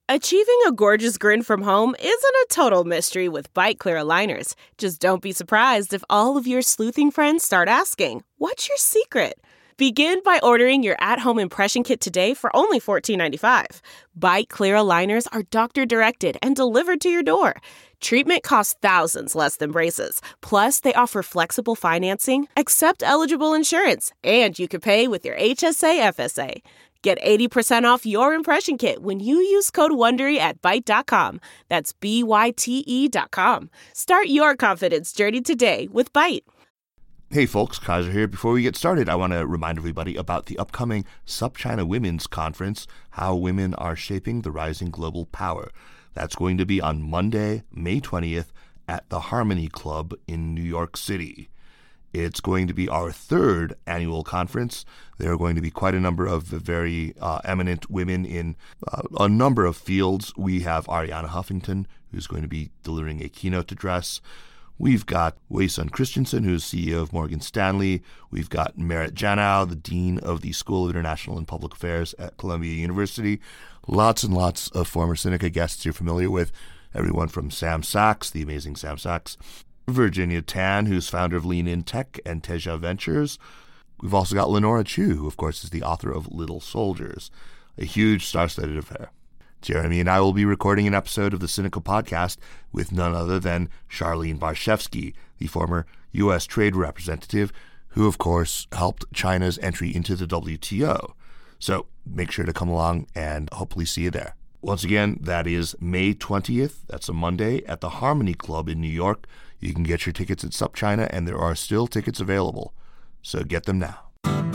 Achieving a gorgeous grin from home isn't a total mystery with Byte Clear aligners. Just don't be surprised if all of your sleuthing friends start asking, "What's your secret?" Begin by ordering your at-home impression kit today for only $14.95. Byte Clear aligners are doctor-directed and delivered to your door. Treatment costs thousands less than braces. Plus, they offer flexible financing, accept eligible insurance, and you can pay with your HSA FSA. Get 80% off your impression kit when you use code WONDERY at Byte.com. That's BYTE.com. Start your confidence journey today with Byte. Hey folks, Kaiser here. Before we get started, I want to remind everybody about the upcoming SupChina Women's Conference, How Women Are Shaping the Rising Global Power. That's going to be on Monday, May 20th at the Harmony Club in New York City. It's going to be our third annual conference. There are going to be quite a number of very eminent women in a number of fields. We have Arianna Huffington, who's going to be delivering a keynote address. We've got Wei Sun Christensen, who's CEO of Morgan Stanley. We've got Merit Janow, the Dean of the School of International and Public Affairs at Columbia University. Lots and lots of former Sinica guests you're familiar with. Everyone from Sam Sachs, the amazing Sam Sachs. Virginia Tan, who's founder of Lean In Tech and Teja Ventures. We've also got Lenora Chu, who, of course, is the author of Little Soldiers, a huge star-studded affair. Jeremy and I will be recording an episode of the Sinica podcast with none other than Charlene Barshevsky, the former U.S. trade representative, who, of course, helped China's entry into the WTO. So make sure to come along and hopefully see you there. Once again, that is May 20th. That's a Monday at the Harmony Club in New York. You can get your tickets at SupChina, and there are still tickets available. So get them now.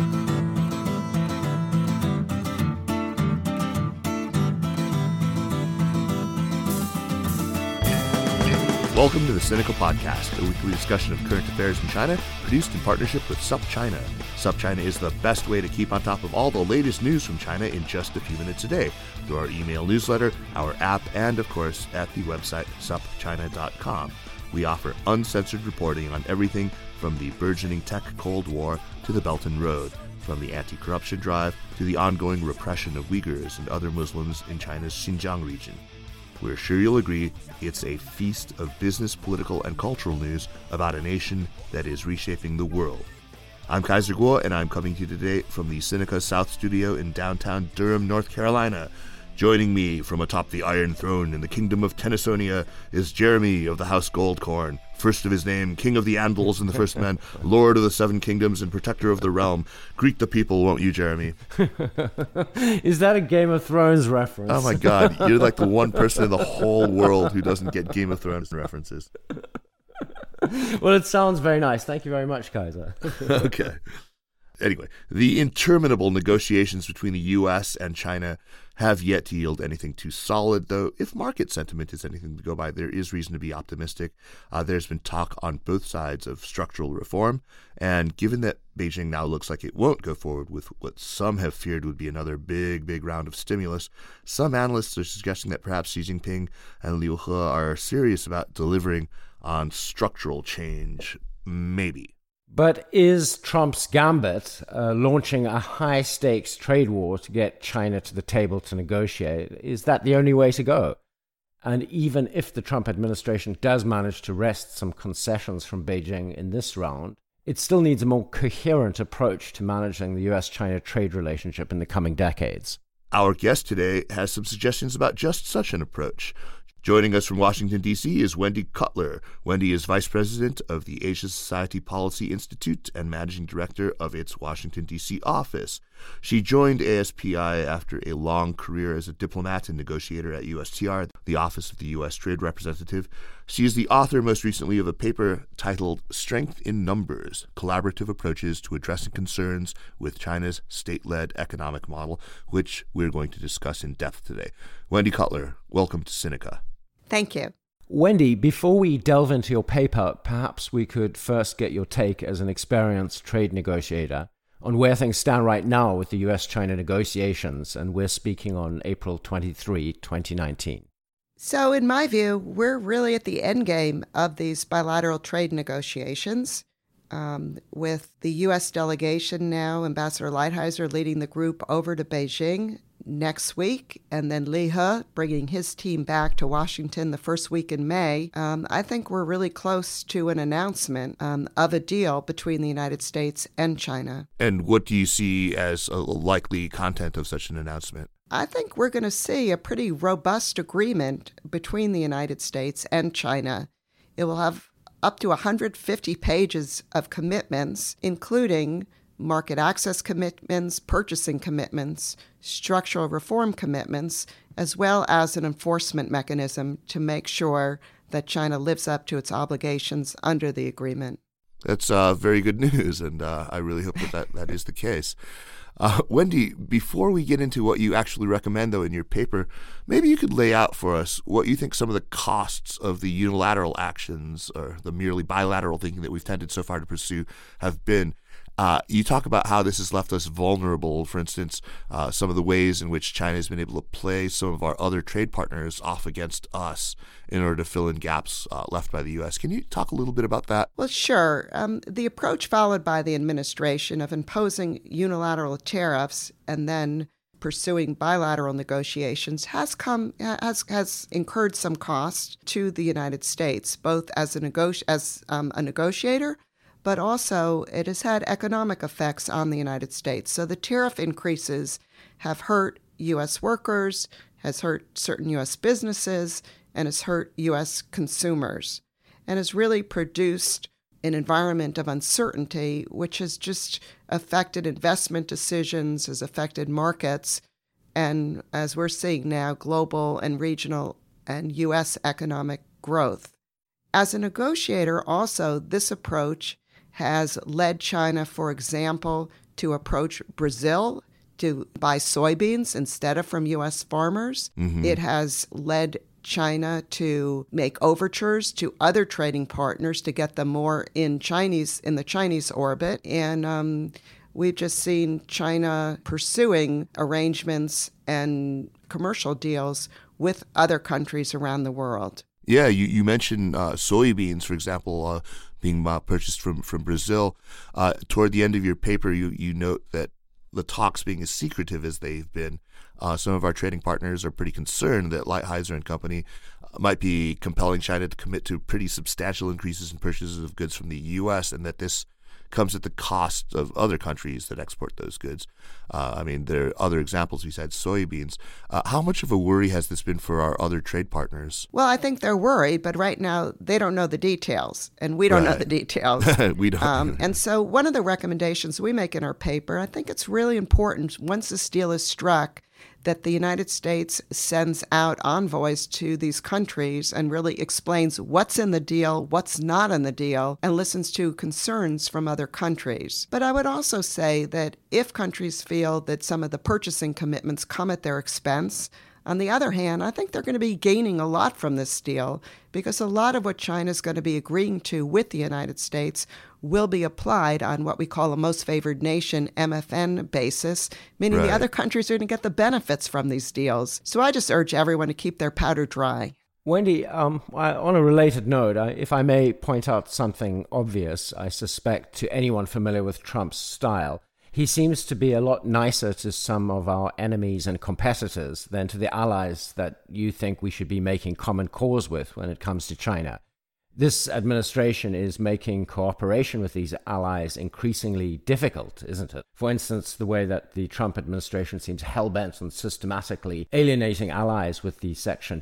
Welcome to the Sinica Podcast, a weekly discussion of current affairs in China, produced in partnership with SupChina. SupChina is the best way to keep on top of all the latest news from China in just a few minutes a day, through our email newsletter, our app, and, of course, at the website supchina.com. We offer uncensored reporting on everything from the burgeoning tech Cold War to the Belt and Road, from the anti-corruption drive to the ongoing repression of Uyghurs and other Muslims in China's Xinjiang region. We're sure you'll agree it's a feast of business, political, and cultural news about a nation that is reshaping the world. I'm Kaiser Kuo, and I'm coming to you today from the Sinica South Studio in downtown Durham, North Carolina. Joining me from atop the Iron Throne in the Kingdom of Tennysonia is Jeremy of the House Goldcorn, first of his name, King of the Andals and the First Men, Lord of the Seven Kingdoms and Protector of the Realm. Greet the people, won't you, Jeremy? Is that a Game of Thrones reference? Oh my God, you're like the one person in the whole world who doesn't get Game of Thrones references. Well, it sounds very nice. Thank you very much, Kaiser. Okay. Anyway, the interminable negotiations between the U.S. and China have yet to yield anything too solid, though if market sentiment is anything to go by, there is reason to be optimistic. There's been talk on both sides of structural reform, and given that Beijing now looks like it won't go forward with what some have feared would be another big round of stimulus, some analysts are suggesting that perhaps Xi Jinping and Liu He are serious about delivering on structural change, maybe. But is Trump's gambit, launching a high-stakes trade war to get China to the table to negotiate, is that the only way to go? And even if the Trump administration does manage to wrest some concessions from Beijing in this round, it still needs a more coherent approach to managing the U.S.-China trade relationship in the coming decades. Our guest today has some suggestions about just such an approach. Joining us from Washington, D.C. is Wendy Cutler. Wendy is Vice President of the Asia Society Policy Institute and Managing Director of its Washington, D.C. office. She joined ASPI after a long career as a diplomat and negotiator at USTR, the Office of the U.S. Trade Representative. She is the author, most recently, of a paper titled Strength in Numbers, Collaborative Approaches to Addressing Concerns with China's State-Led Economic Model, which we're going to discuss in depth today. Wendy Cutler, welcome to Sinica. Thank you. Wendy, before we delve into your paper, perhaps we could first get your take as an experienced trade negotiator on where things stand right now with the US-China negotiations, and we're speaking on April 23, 2019. So in my view, we're really at the end game of these bilateral trade negotiations, with the U.S. delegation now, Ambassador Lighthizer leading the group over to Beijing next week, and then Li He bringing his team back to Washington the first week in May, I think we're really close to an announcement of a deal between the United States and China. And what do you see as a likely content of such an announcement? I think we're going to see a pretty robust agreement between the United States and China. It will have up to 150 pages of commitments, including market access commitments, purchasing commitments, structural reform commitments, as well as an enforcement mechanism to make sure that China lives up to its obligations under the agreement. That's very good news, and I really hope that is the case. Wendy, before we get into what you actually recommend, though, in your paper, maybe you could lay out for us what you think some of the costs of the unilateral actions or the merely bilateral thinking that we've tended so far to pursue have been. You talk about how this has left us vulnerable, for instance, some of the ways in which China has been able to play some of our other trade partners off against us in order to fill in gaps left by the U.S. Can you talk a little bit about that? Well, sure. The approach followed by the administration of imposing unilateral tariffs and then pursuing bilateral negotiations has incurred some cost to the United States, both as a negotiator, but also it has had economic effects on the United States. So the tariff increases have hurt U.S. workers, has hurt certain U.S. businesses, and has hurt U.S. consumers, and has really produced an environment of uncertainty, which has just affected investment decisions, has affected markets, and as we're seeing now, global and regional and U.S. economic growth. As a negotiator, also, this approach has led China, for example, to approach Brazil to buy soybeans instead of from U.S. farmers. Mm-hmm. It has led China to make overtures to other trading partners to get them more in the Chinese orbit. And we've just seen China pursuing arrangements and commercial deals with other countries around the world. Yeah, you mentioned soybeans, for example, being purchased from Brazil. Toward the end of your paper, you note that the talks being as secretive as they've been, some of our trading partners are pretty concerned that Lighthizer and company might be compelling China to commit to pretty substantial increases in purchases of goods from the U.S. and that this comes at the cost of other countries that export those goods. There are other examples besides soybeans. How much of a worry has this been for our other trade partners? Well, I think they're worried, but right now they don't know the details, and we don't know the details. We don't. And so one of the recommendations we make in our paper, I think it's really important once this deal is struck, that the United States sends out envoys to these countries and really explains what's in the deal, what's not in the deal, and listens to concerns from other countries. But I would also say that if countries feel that some of the purchasing commitments come at their expense, on the other hand, I think they're going to be gaining a lot from this deal because a lot of what China is going to be agreeing to with the United States will be applied on what we call a most favored nation MFN basis, meaning the other countries are going to get the benefits from these deals. So I just urge everyone to keep their powder dry. Wendy, on a related note, if I may point out something obvious, I suspect, to anyone familiar with Trump's style, he seems to be a lot nicer to some of our enemies and competitors than to the allies that you think we should be making common cause with when it comes to China. This administration is making cooperation with these allies increasingly difficult, isn't it? For instance, the way that the Trump administration seems hell-bent on systematically alienating allies with the Section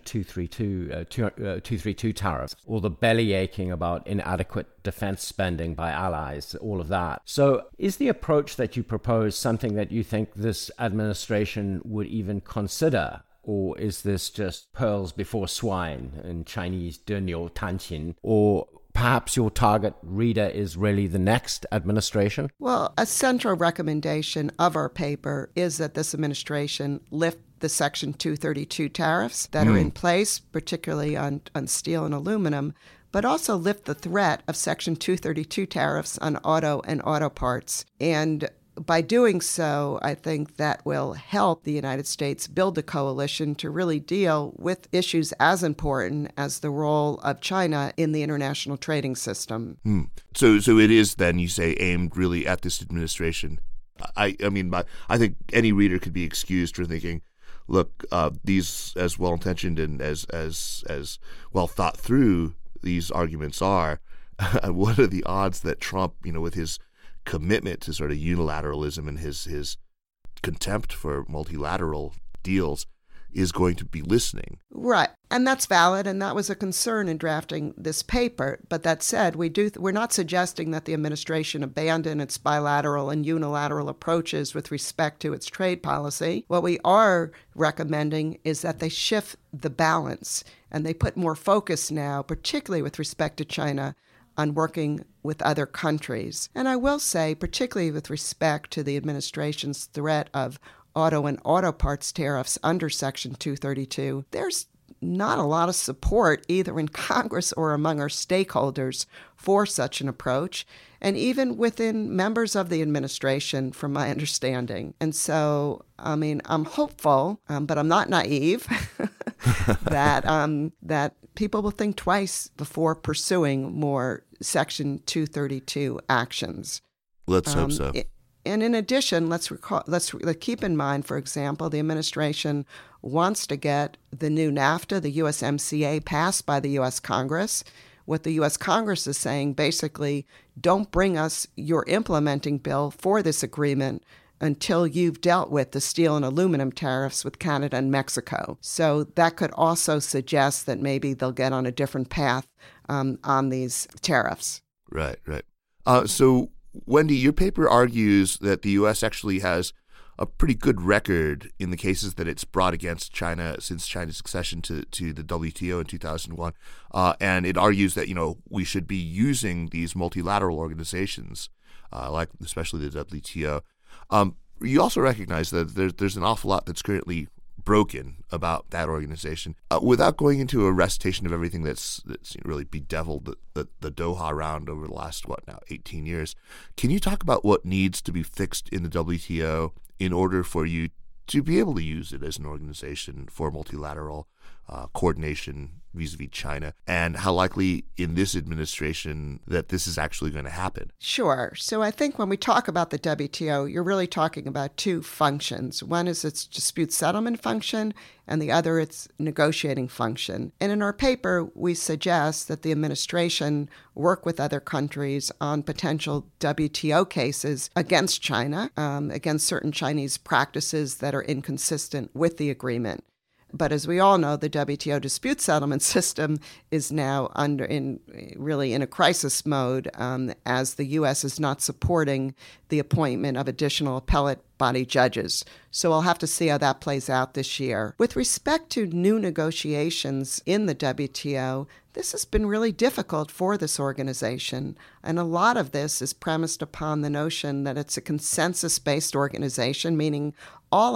232 tariffs, or the belly-aching about inadequate defense spending by allies, all of that. So is the approach that you propose something that you think this administration would even consider? Or is this just pearls before swine, in Chinese, 得牛弹琴? Or perhaps your target reader is really the next administration? Well, a central recommendation of our paper is that this administration lift the Section 232 tariffs that are in place, particularly on steel and aluminum, but also lift the threat of Section 232 tariffs on auto and auto parts. And by doing so, I think that will help the United States build a coalition to really deal with issues as important as the role of China in the international trading system. So it is then, you say, aimed really at this administration. I think any reader could be excused for thinking, look, these, as well-intentioned and as well thought through these arguments are, what are the odds that Trump, with his commitment to sort of unilateralism and his contempt for multilateral deals, is going to be listening? Right. And that's valid, and that was a concern in drafting this paper. But that said, we're not suggesting that the administration abandon its bilateral and unilateral approaches with respect to its trade policy. What we are recommending is that they shift the balance, and they put more focus now, particularly with respect to China, on working with other countries. And I will say, particularly with respect to the administration's threat of auto and auto parts tariffs under Section 232, there's not a lot of support either in Congress or among our stakeholders for such an approach, and even within members of the administration, from my understanding. And so, I'm hopeful, but I'm not naive, that people will think twice before pursuing more Section 232 actions. Let's hope so. And in addition, let's keep in mind, for example, the administration wants to get the new NAFTA, the USMCA, passed by the U.S. Congress. What the U.S. Congress is saying, basically, don't bring us your implementing bill for this agreement until you've dealt with the steel and aluminum tariffs with Canada and Mexico. So that could also suggest that maybe they'll get on a different path on these tariffs. Right. So, Wendy, your paper argues that the U.S. actually has a pretty good record in the cases that it's brought against China since China's accession to the WTO in 2001. And it argues that, we should be using these multilateral organizations, like especially the WTO. You also recognize that there's an awful lot that's currently broken about that organization. Without going into a recitation of everything that's really bedeviled the Doha round over the last, 18 years, can you talk about what needs to be fixed in the WTO in order for you to be able to use it as an organization for multilateral coordination vis-a-vis China, and how likely in this administration that this is actually going to happen? Sure. So I think when we talk about the WTO, you're really talking about two functions. One is its dispute settlement function, and the other its negotiating function. And in our paper, we suggest that the administration work with other countries on potential WTO cases against China, against certain Chinese practices that are inconsistent with the agreement. But as we all know, the WTO dispute settlement system is now in a crisis mode, as the U.S. is not supporting the appointment of additional appellate body judges. So we'll have to see how that plays out this year. With respect to new negotiations in the WTO, this has been really difficult for this organization. And a lot of this is premised upon the notion that it's a consensus-based organization, meaning all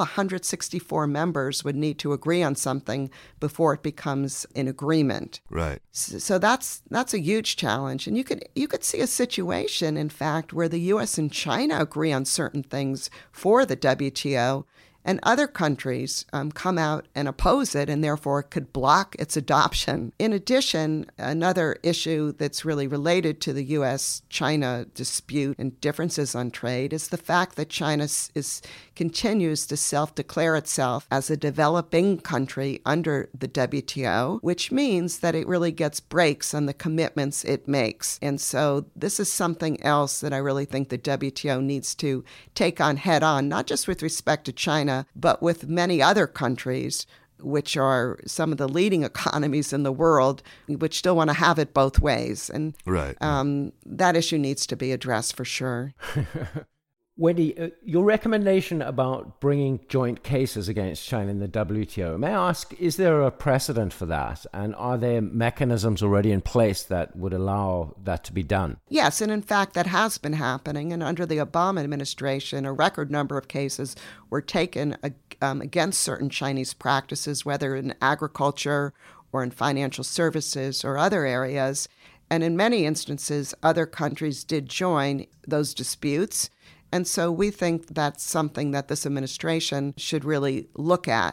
164 members would need to agree on something before it becomes an agreement. Right. So that's a huge challenge. And you could see a situation, in fact, where the U.S. and China agree on certain things for the WTO, and other countries come out and oppose it, and therefore could block its adoption. In addition, another issue that's really related to the U.S.-China dispute and differences on trade is the fact that China continues to self-declare itself as a developing country under the WTO, which means that it really gets breaks on the commitments it makes. And so this is something else that I really think the WTO needs to take on head on, not just with respect to China, but with many other countries, which are some of the leading economies in the world, which still want to have it both ways. And right. That issue needs to be addressed for sure. Wendy, your recommendation about bringing joint cases against China in the WTO, may I ask, is there a precedent for that? And are there mechanisms already in place that would allow that to be done? Yes, and in fact, that has been happening. And under the Obama administration, a record number of cases were taken against certain Chinese practices, whether in agriculture or in financial services or other areas. And in many instances, other countries did join those disputes. And so we think that's something that this administration should really look at.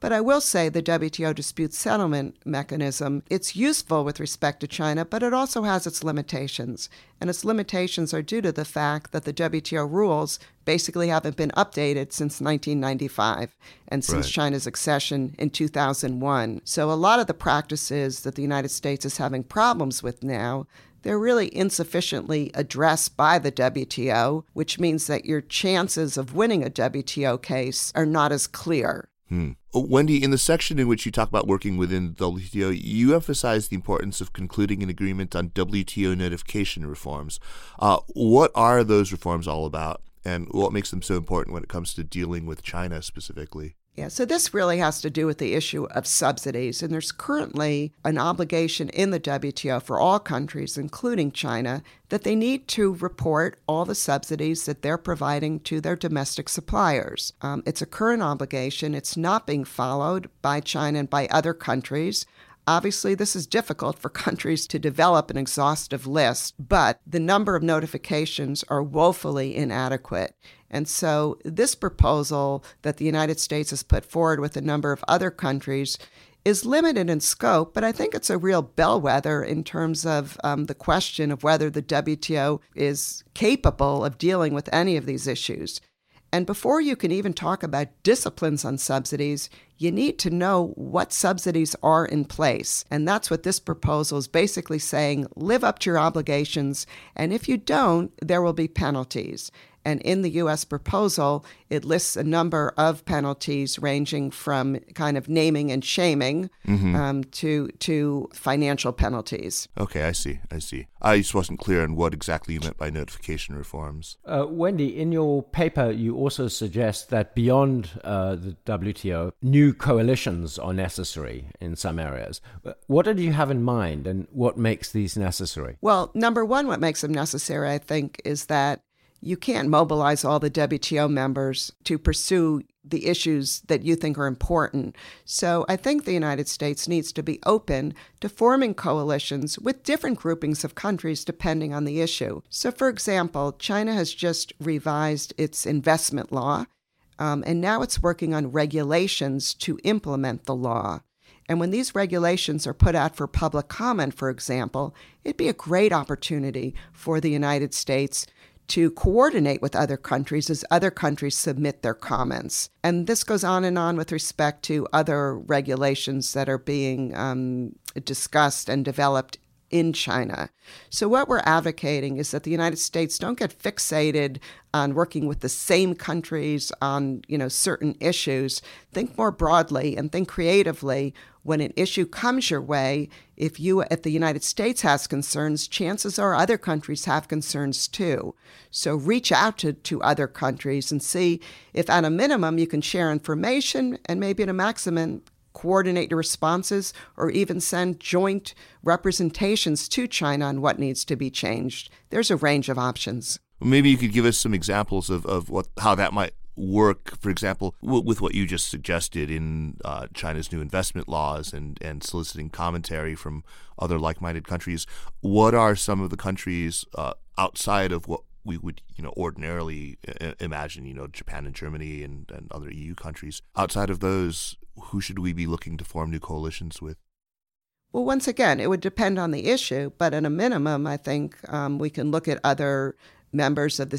But I will say the WTO dispute settlement mechanism, it's useful with respect to China, but it also has its limitations. And its limitations are due to the fact that the WTO rules basically haven't been updated since 1995 and since China's accession in 2001. So a lot of the practices that the United States is having problems with now, they're really insufficiently addressed by the WTO, which means that your chances of winning a WTO case are not as clear. Wendy, in the section in which you talk about working within the WTO, you emphasize the importance of concluding an agreement on WTO notification reforms. What are those reforms all about, and what makes them so important when it comes to dealing with China specifically? Yeah, so this really has to do with the issue of subsidies. And there's currently an obligation in the WTO for all countries, including China, that they need to report all the subsidies that they're providing to their domestic suppliers. It's a current obligation. It's not being followed by China and by other countries. Obviously, this is difficult for countries to develop an exhaustive list, but the number of notifications are woefully inadequate. And so this proposal that the United States has put forward with a number of other countries is limited in scope, but I think it's a real bellwether in terms of the question of whether the WTO is capable of dealing with any of these issues. And before you can even talk about disciplines on subsidies, you need to know what subsidies are in place. And that's what this proposal is basically saying: live up to your obligations, and if you don't, there will be penalties. And in the U.S. proposal, it lists a number of penalties ranging from kind of naming and shaming to financial penalties. Okay, I see. I just wasn't clear on what exactly you meant by notification reforms. Wendy, in your paper, you also suggest that beyond the WTO, new coalitions are necessary in some areas. What did you have in mind, and what makes these necessary? Well, number one, what makes them necessary, I think, is that you can't mobilize all the WTO members to pursue the issues that you think are important. So I think the United States needs to be open to forming coalitions with different groupings of countries depending on the issue. So, for example, China has just revised its investment law, and now it's working on regulations to implement the law. And when these regulations are put out for public comment, for example, it'd be a great opportunity for the United States to coordinate with other countries as other countries submit their comments. And this goes on and on with respect to other regulations that are being discussed and developed in China. So what we're advocating is that the United States don't get fixated on working with the same countries on, certain issues. Think more broadly and think creatively. When an issue comes your way, if the United States has concerns, chances are other countries have concerns too. So reach out to other countries and see if at a minimum you can share information, and maybe at a maximum coordinate your responses, or even send joint representations to China on what needs to be changed. There's a range of options. Maybe you could give us some examples of how that might work, for example, with what you just suggested in China's new investment laws and soliciting commentary from other like-minded countries. What are some of the countries outside of what we would ordinarily imagine, Japan and Germany and other EU countries? Outside of those, who should we be looking to form new coalitions with? Well, once again, it would depend on the issue, but at a minimum, I think we can look at other members of the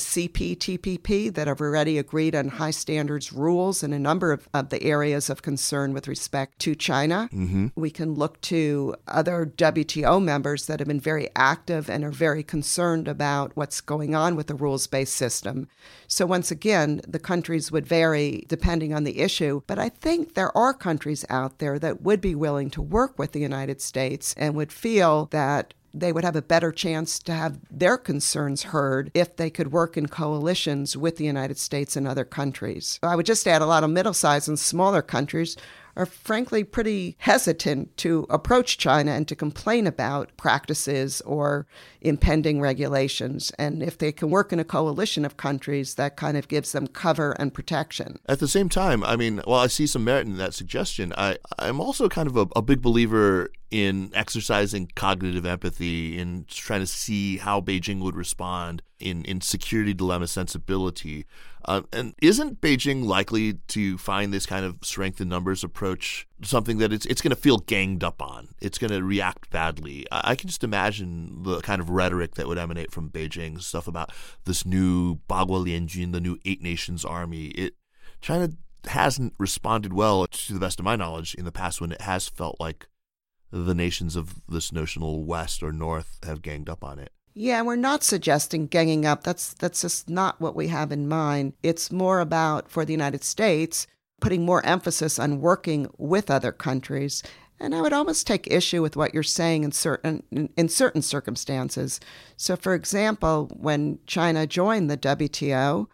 CPTPP that have already agreed on high standards rules in a number of the areas of concern with respect to China. Mm-hmm. We can look to other WTO members that have been very active and are very concerned about what's going on with the rules-based system. So once again, the countries would vary depending on the issue, but I think there are countries out there that would be willing to work with the United States and would feel that they would have a better chance to have their concerns heard if they could work in coalitions with the United States and other countries. I would just add a lot of middle-sized and smaller countries are frankly pretty hesitant to approach China and to complain about practices or impending regulations. And if they can work in a coalition of countries, that kind of gives them cover and protection. At the same time, while I see some merit in that suggestion, I'm also kind of a big believer in exercising cognitive empathy, in trying to see how Beijing would respond in security dilemma sensibility. And isn't Beijing likely to find this kind of strength in numbers approach something that it's going to feel ganged up on? It's going to react badly. I can just imagine the kind of rhetoric that would emanate from Beijing, stuff about this new Bagua Lianjun, the new Eight Nations Army. China hasn't responded well, to the best of my knowledge, in the past when it has felt like the nations of this notional West or North have ganged up on it. Yeah, we're not suggesting ganging up. That's just not what we have in mind. It's more about, for the United States, putting more emphasis on working with other countries. And I would almost take issue with what you're saying in certain circumstances. So, for example, when China joined the WTO,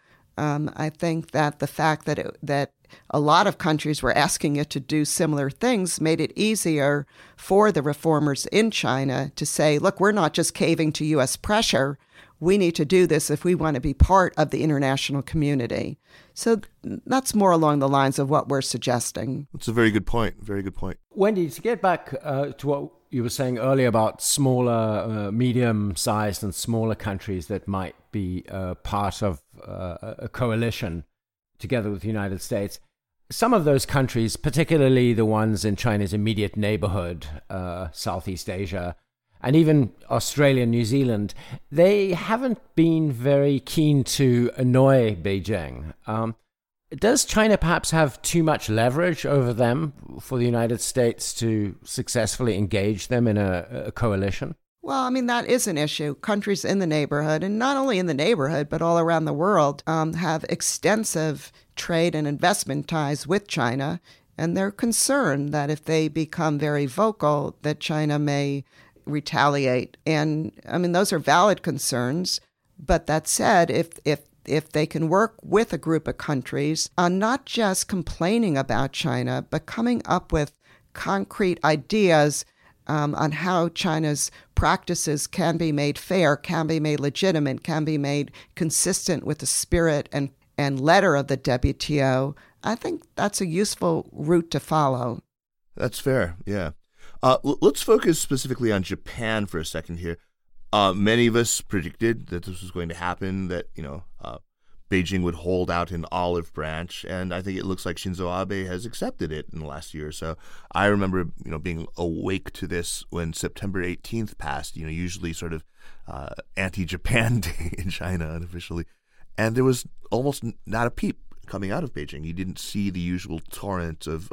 I think that the fact that a lot of countries were asking it to do similar things made it easier for the reformers in China to say, look, we're not just caving to U.S. pressure. We need to do this if we want to be part of the international community. So that's more along the lines of what we're suggesting. That's a very good point. Very good point. Wendy, to get back to what you were saying earlier about smaller, medium-sized and smaller countries that might be part of a coalition together with the United States. Some of those countries, particularly the ones in China's immediate neighborhood, Southeast Asia, and even Australia and New Zealand, they haven't been very keen to annoy Beijing. Does China perhaps have too much leverage over them for the United States to successfully engage them in a coalition? Well, I mean, that is an issue. Countries in the neighborhood, and not only in the neighborhood, but all around the world, have extensive trade and investment ties with China. And they're concerned that if they become very vocal, that China may retaliate. And I mean, those are valid concerns. But that said, if they can work with a group of countries on not just complaining about China, but coming up with concrete ideas on how China's practices can be made fair, can be made legitimate, can be made consistent with the spirit and letter of the WTO, I think that's a useful route to follow. That's fair, yeah. Let's focus specifically on Japan for a second here. Many of us predicted that this was going to happen, that, Beijing would hold out an olive branch, and I think it looks like Shinzo Abe has accepted it in the last year or so. I remember, being awake to this when September 18th passed, usually sort of anti-Japan Day in China unofficially, and there was almost not a peep coming out of Beijing. You didn't see the usual torrent of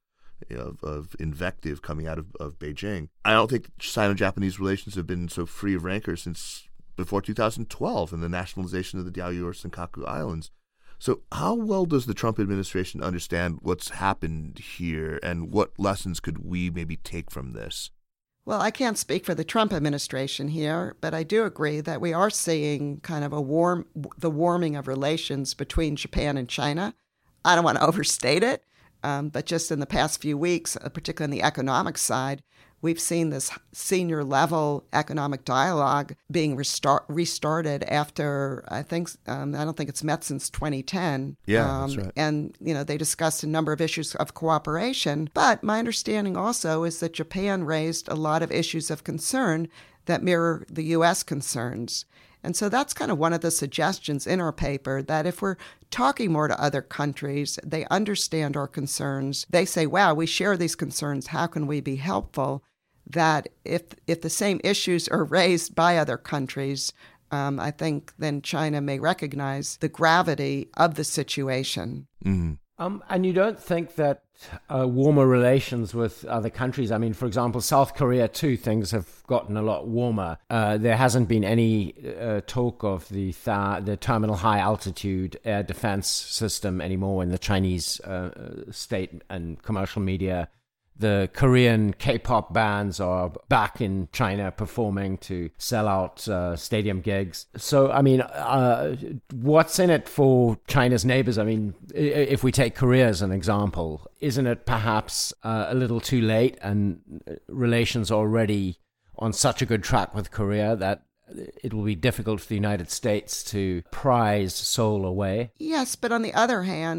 invective coming out of Beijing. I don't think Sino-Japanese relations have been so free of rancor since before 2012 and the nationalization of the Diaoyu or Senkaku Islands. So how well does the Trump administration understand what's happened here, and what lessons could we maybe take from this? Well, I can't speak for the Trump administration here, but I do agree that we are seeing kind of the warming of relations between Japan and China. I don't want to overstate it, but just in the past few weeks, particularly on the economic side, we've seen this senior level economic dialogue being restarted after, I don't think it's met since 2010. Yeah, that's right. And, they discussed a number of issues of cooperation. But my understanding also is that Japan raised a lot of issues of concern that mirror the U.S. concerns. And so that's kind of one of the suggestions in our paper, that if we're talking more to other countries, they understand our concerns. They say, wow, we share these concerns. How can we be helpful? That if the same issues are raised by other countries, I think then China may recognize the gravity of the situation. Mm-hmm. And you don't think that warmer relations with other countries, I mean, for example, South Korea too, things have gotten a lot warmer. There hasn't been any talk of the Terminal High Altitude Air Defense System anymore in the Chinese state and commercial media. The Korean K-pop bands are back in China performing to sell out stadium gigs. So, I mean, what's in it for China's neighbors? I mean, if we take Korea as an example, isn't it perhaps a little too late, and relations already on such a good track with Korea that it will be difficult for the United States to prize Seoul away? Yes, but on the other hand,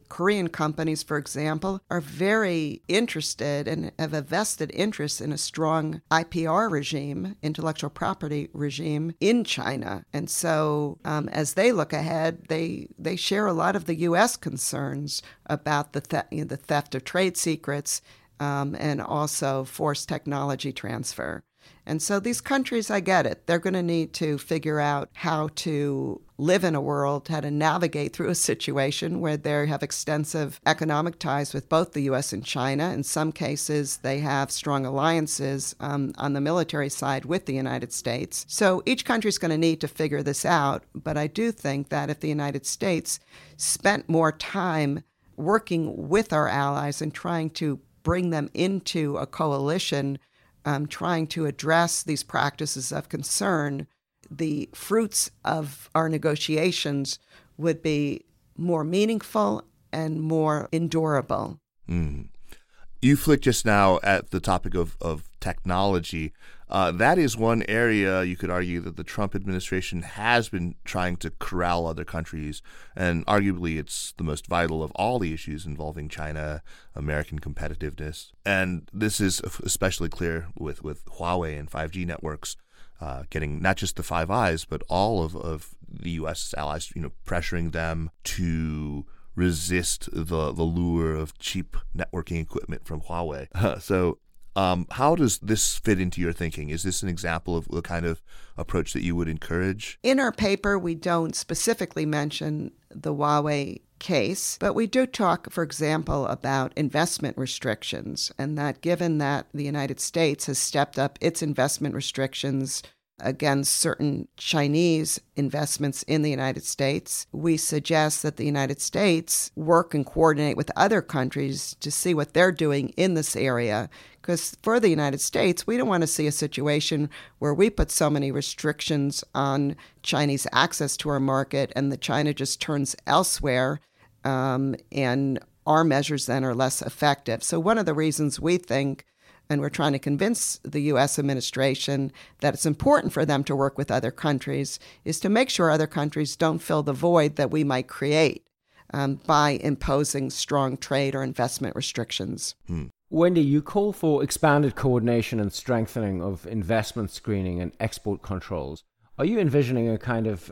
Korean companies, for example, are very interested and have a vested interest in a strong IPR regime, intellectual property regime, in China. And so as they look ahead, they share a lot of the U.S. concerns about the theft of trade secrets and also forced technology transfer. And so these countries, I get it. They're going to need to figure out how to live in a world, how to navigate through a situation where they have extensive economic ties with both the U.S. and China. In some cases, they have strong alliances on the military side with the United States. So each country is going to need to figure this out. But I do think that if the United States spent more time working with our allies and trying to bring them into a coalition, trying to address these practices of concern, the fruits of our negotiations would be more meaningful and more endurable. Mm. You flicked just now at the topic of technology. That is one area you could argue that the Trump administration has been trying to corral other countries, and arguably it's the most vital of all the issues involving China, American competitiveness. And this is especially clear with Huawei and 5G networks getting not just the Five Eyes, but all of the U.S. allies, pressuring them to resist the lure of cheap networking equipment from Huawei. How does this fit into your thinking? Is this an example of the kind of approach that you would encourage? In our paper, we don't specifically mention the Huawei case, but we do talk, for example, about investment restrictions, and that given that the United States has stepped up its investment restrictions against certain Chinese investments in the United States, we suggest that the United States work and coordinate with other countries to see what they're doing in this area. Because for the United States, we don't want to see a situation where we put so many restrictions on Chinese access to our market and that China just turns elsewhere and our measures then are less effective. So one of the reasons we think, and we're trying to convince the U.S. administration that it's important for them to work with other countries, is to make sure other countries don't fill the void that we might create by imposing strong trade or investment restrictions. Wendy, you call for expanded coordination and strengthening of investment screening and export controls. Are you envisioning a kind of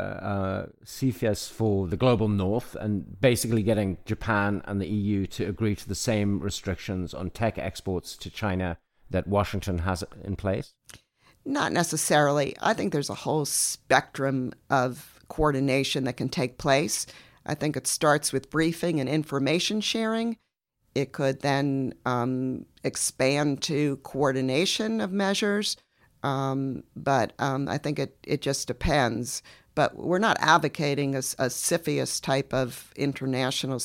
CFIUS for the global north and basically getting Japan and the EU to agree to the same restrictions on tech exports to China that Washington has in place? Not necessarily. I think there's a whole spectrum of coordination that can take place. I think it starts with briefing and information sharing. It could then expand to coordination of measures. But I think it just depends. But we're not advocating a CFIUS type of international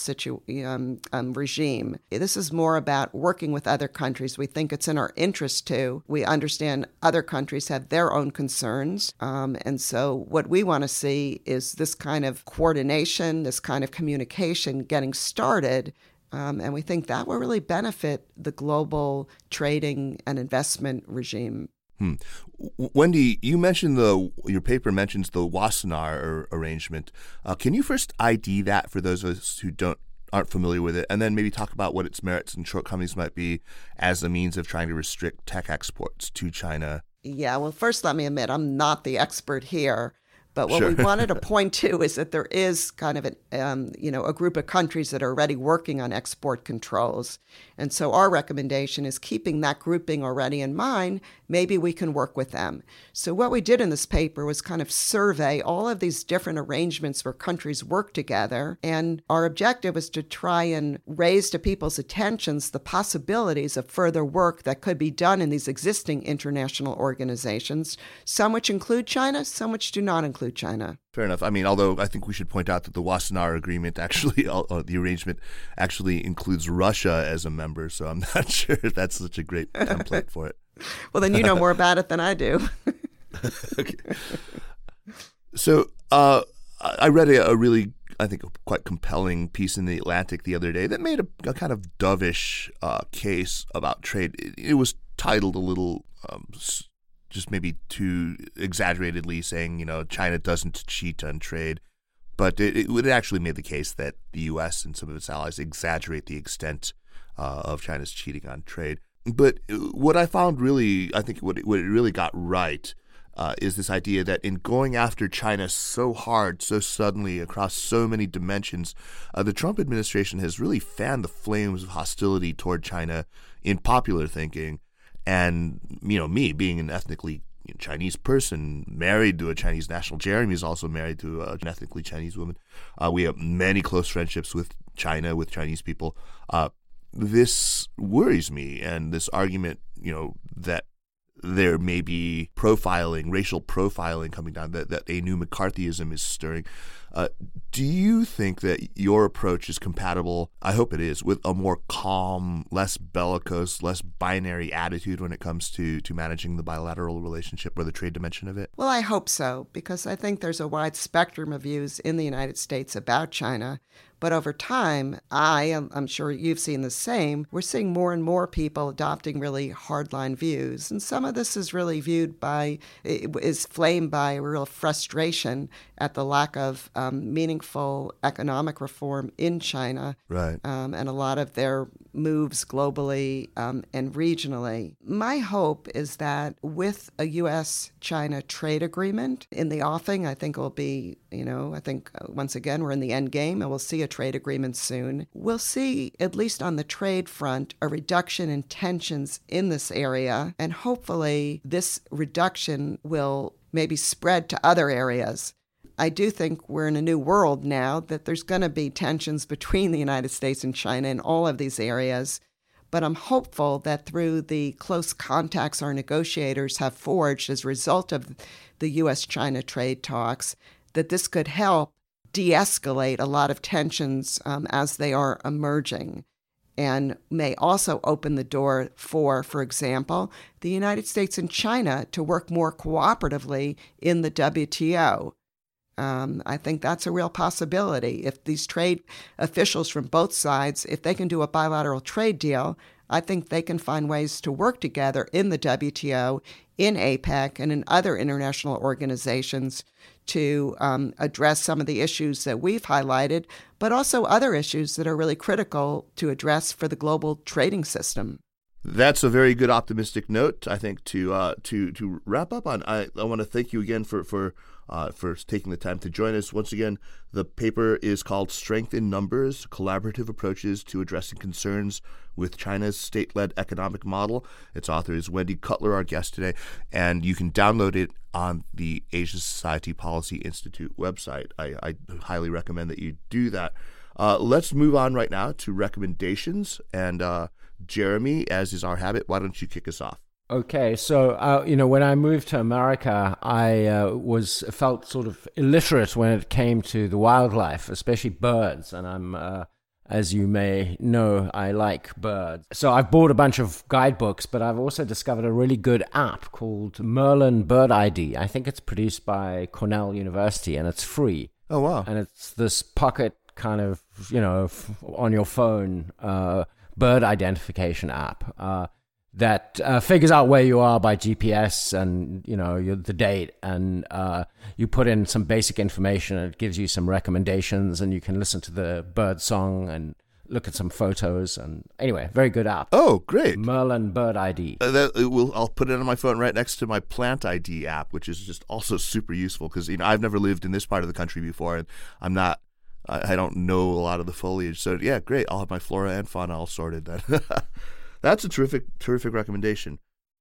regime. This is more about working with other countries. We think it's in our interest to. We understand other countries have their own concerns. And so what we want to see is this kind of coordination, this kind of communication getting started. And we think that will really benefit the global trading and investment regime. Wendy, you mentioned your paper mentions the Wassenaar arrangement. Can you first ID that for those of us who aren't familiar with it, and then maybe talk about what its merits and shortcomings might be as a means of trying to restrict tech exports to China? Yeah, well, first let me admit I'm not the expert here. But what Sure. we wanted to point to is that there is kind of a group of countries that are already working on export controls. And so our recommendation is keeping that grouping already in mind, maybe we can work with them. So what we did in this paper was kind of survey all of these different arrangements where countries work together. And our objective was to try and raise to people's attentions the possibilities of further work that could be done in these existing international organizations, some which include China, some which do not include China. Fair enough. I mean, although I think we should point out that the Wassenaar agreement actually, the arrangement actually includes Russia as a member, so I'm not sure if that's such a great template for it. Well, then you know more about it than I do. Okay. So I read a really, I think, quite compelling piece in The Atlantic the other day that made a kind of dovish case about trade. It was titled a little just maybe too exaggeratedly saying, China doesn't cheat on trade. but it actually made the case that the U.S. and some of its allies exaggerate the extent of China's cheating on trade. But what I found really, I think what it really got right is this idea that in going after China so hard, so suddenly, across so many dimensions, the Trump administration has really fanned the flames of hostility toward China in popular thinking. And, me being an ethnically Chinese person, married to a Chinese national. Jeremy is also married to an ethnically Chinese woman. We have many close friendships with China, with Chinese people. This worries me, and this argument, that there may be racial profiling coming down, that a new McCarthyism is stirring. Do you think that your approach is compatible, I hope it is, with a more calm, less bellicose, less binary attitude when it comes to managing the bilateral relationship or the trade dimension of it? Well, I hope so, because I think there's a wide spectrum of views in the United States about China. But over time, I'm sure you've seen the same, we're seeing more and more people adopting really hardline views. And some of this is really is flamed by a real frustration at the lack of meaningful economic reform in China. Right. And a lot of their moves globally and regionally. My hope is that with a U.S.-China trade agreement in the offing, I think it will be, once again, we're in the end game and we'll see a trade agreement soon. We'll see, at least on the trade front, a reduction in tensions in this area. And hopefully this reduction will maybe spread to other areas. I do think we're in a new world now, that there's going to be tensions between the United States and China in all of these areas. But I'm hopeful that through the close contacts our negotiators have forged as a result of the U.S.-China trade talks, that this could help de-escalate a lot of tensions as they are emerging, and may also open the door for example, the United States and China to work more cooperatively in the WTO. I think that's a real possibility. If these trade officials from both sides, if they can do a bilateral trade deal, I think they can find ways to work together in the WTO, in APEC, and in other international organizations to address some of the issues that we've highlighted, but also other issues that are really critical to address for the global trading system. That's a very good optimistic note, I think, to wrap up on. I want to thank you again for taking the time to join us. Once again, the paper is called Strength in Numbers, Collaborative Approaches to Addressing Concerns with China's State-Led Economic Model. Its author is Wendy Cutler, our guest today, and you can download it on the Asia Society Policy Institute website. I highly recommend that you do that. Let's move on right now to recommendations, and Jeremy, as is our habit, why don't you kick us off? Okay, so, when I moved to America, I felt sort of illiterate when it came to the wildlife, especially birds. And I'm, as you may know, I like birds. So I've bought a bunch of guidebooks, but I've also discovered a really good app called Merlin Bird ID. I think it's produced by Cornell University, and it's free. Oh, wow. And it's this pocket kind of, on your phone bird identification app that figures out where you are by GPS and, the date, and you put in some basic information, and it gives you some recommendations, and you can listen to the bird song and look at some photos. And anyway, very good app. Oh, great. Merlin Bird ID. I'll put it on my phone right next to my Plant ID app, which is just also super useful because, I've never lived in this part of the country before, and I don't know a lot of the foliage. So, yeah, great. I'll have my flora and fauna all sorted then. That's a terrific recommendation.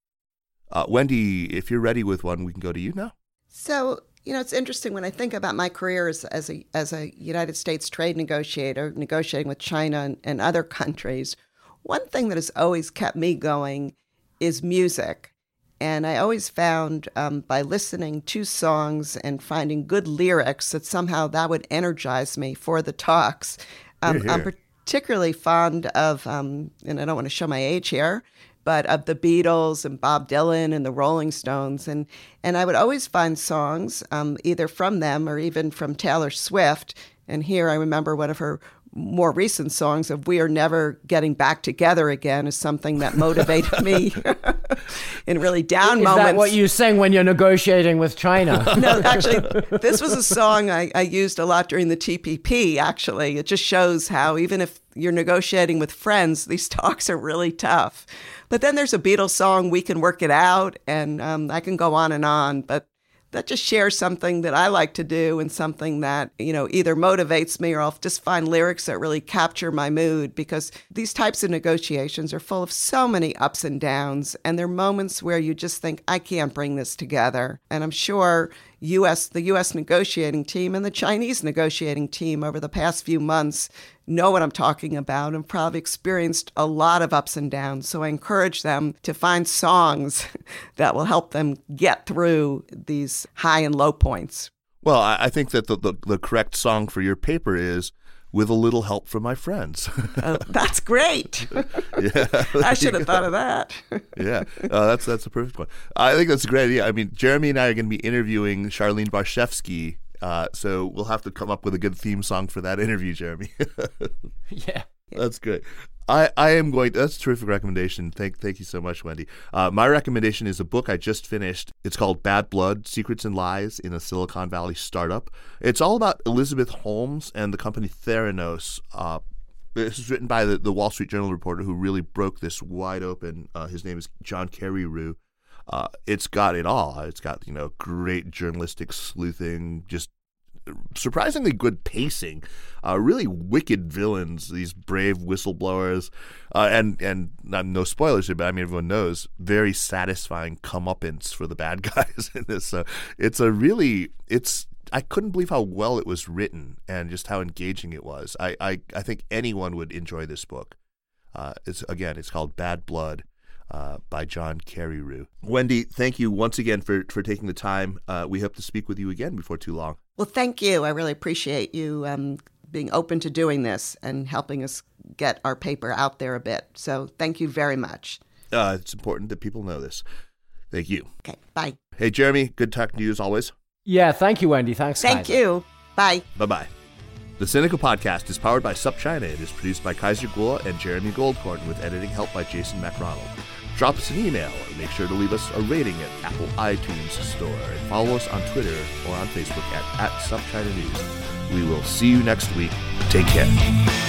Wendy, if you're ready with one, we can go to you now. So, it's interesting when I think about my career as a United States trade negotiator, negotiating with China and other countries, one thing that has always kept me going is music. And I always found by listening to songs and finding good lyrics that somehow that would energize me for the talks. I'm particularly fond of, and I don't want to show my age here, but of the Beatles and Bob Dylan and the Rolling Stones. And I would always find songs either from them or even from Taylor Swift. And here I remember one of her more recent songs of We Are Never Getting Back Together Again is something that motivated me in really down moments. Is that what you sing when you're negotiating with China? No, actually, this was a song I used a lot during the TPP, actually. It just shows how even if you're negotiating with friends, these talks are really tough. But then there's a Beatles song, We Can Work It Out, and I can go on, but that just shares something that I like to do and something that, either motivates me or I'll just find lyrics that really capture my mood, because these types of negotiations are full of so many ups and downs. And there are moments where you just think, I can't bring this together. And I'm sure the U.S. negotiating team and the Chinese negotiating team over the past few months know what I'm talking about and probably experienced a lot of ups and downs. So I encourage them to find songs that will help them get through these high and low points. Well, I think that the correct song for your paper is With a Little Help from My Friends. That's great. Yeah, I should have thought of that. Yeah, that's a perfect one. I think that's a great idea. I mean, Jeremy and I are going to be interviewing Charlene Barshevsky, so we'll have to come up with a good theme song for that interview, Jeremy. Yeah. That's good. I am going. That's a terrific recommendation. Thank you so much, Wendy. My recommendation is a book I just finished. It's called Bad Blood: Secrets and Lies in a Silicon Valley Startup. It's all about Elizabeth Holmes and the company Theranos. This is written by the Wall Street Journal reporter who really broke this wide open. His name is John Carreyrou. It's got it all. It's got great journalistic sleuthing, just surprisingly good pacing, really wicked villains, these brave whistleblowers, and no spoilers here, but I mean everyone knows, very satisfying comeuppance for the bad guys in this. So I couldn't believe how well it was written and just how engaging it was. I think anyone would enjoy this book. It's called Bad Blood. By John Carreyrou. Wendy, thank you once again for taking the time. We hope to speak with you again before too long. Well, thank you. I really appreciate you being open to doing this and helping us get our paper out there a bit. So thank you very much. It's important that people know this. Thank you. Okay, bye. Hey, Jeremy, good talking to you as always. Yeah, thank you, Wendy. Thanks, Thank Kaiser. you. Bye. Bye-bye. The Cynical Podcast is powered by SupChina. It is produced by Kaiser Kuo and Jeremy Goldkorn with editing help by Jason McRonald. Drop us an email and make sure to leave us a rating at Apple iTunes Store. And follow us on Twitter or on Facebook at SupChina News. We will see you next week. Take care.